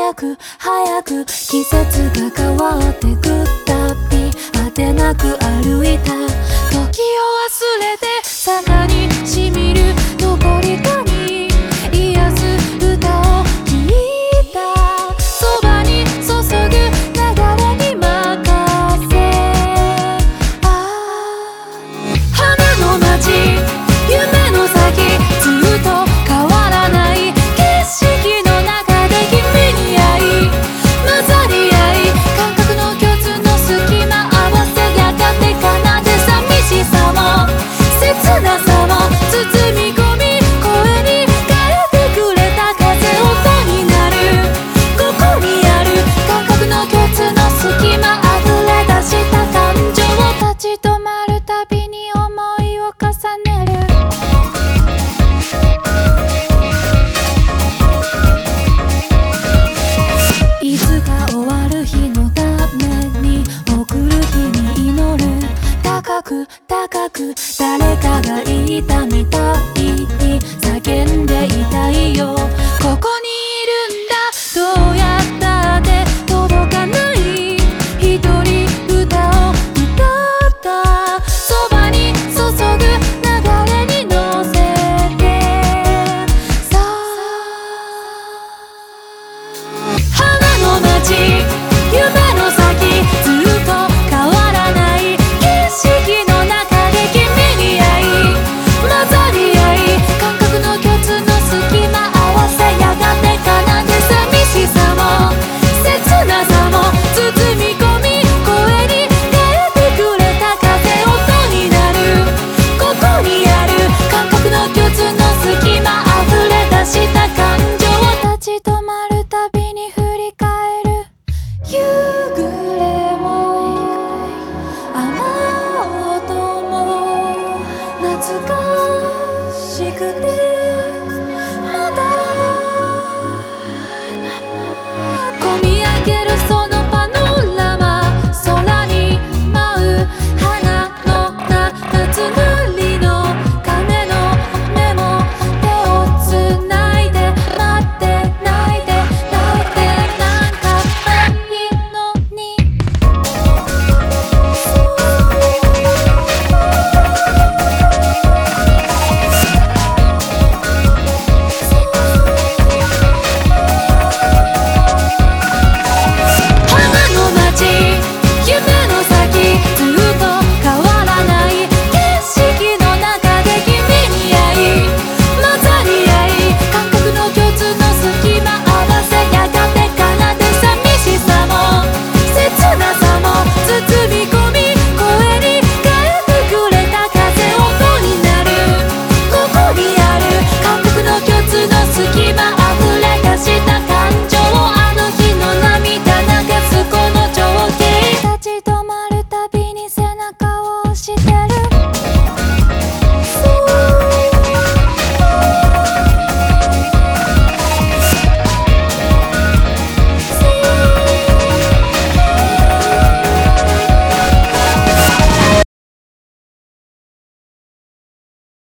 早く早く季節が変わってくたび果てなく歩いた時を忘れて坂にしみる残りかに癒す歌を聴いたそばに注ぐ流れに任せ花の街夢の先ずっと変わらない景色の中で君に会い混ざり合い感覚の共通の隙間合わせやがて奏で寂しさも切なさも包み込み声に変えてくれた風音になるここにある感覚の共通の隙間溢れ出した感情立ち止まるたびに思いを重ねるいつか終わる日のために送る日に祈る高く高く誰かが言ったみたいに叫んでいたいよここにいるんだどうやったって届かない一人歌を歌ったそばに注ぐ流れに乗せてさ花の街夢の先ずっと変わらない景色の中で君に会い混ざり合い感覚の共通の隙間合わせやがて奏で寂しさも切なさも包み込み声に変えてくれた風音になるここにある感覚の共通の隙間溢れ出した感情立ち止まるたびに振り返る夕暮れも雨音も懐かしくてまだ込み上げる空